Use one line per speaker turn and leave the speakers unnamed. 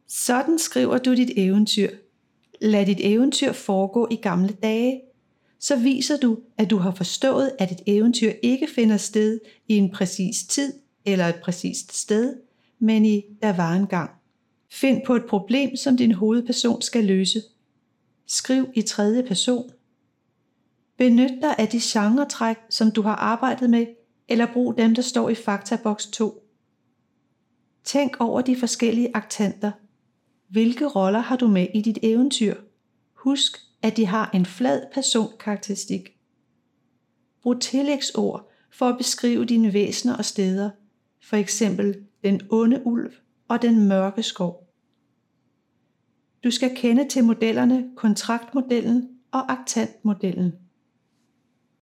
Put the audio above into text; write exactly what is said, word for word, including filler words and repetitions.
Sådan skriver du dit eventyr. Lad dit eventyr foregå i gamle dage. Så viser du, at du har forstået, at et eventyr ikke finder sted i en præcis tid eller et præcist sted, men i der var engang. Find på et problem, som din hovedperson skal løse. Skriv i tredje person. Benyt dig af de genretræk, som du har arbejdet med, eller brug dem, der står i faktaboks to. Tænk over de forskellige aktanter. Hvilke roller har du med i dit eventyr? Husk, at de har en flad personkarakteristik. Brug tillægsord for at beskrive dine væsener og steder, for eksempel den onde ulv og den mørke skov. Du skal kende til modellerne kontraktmodellen og aktantmodellen.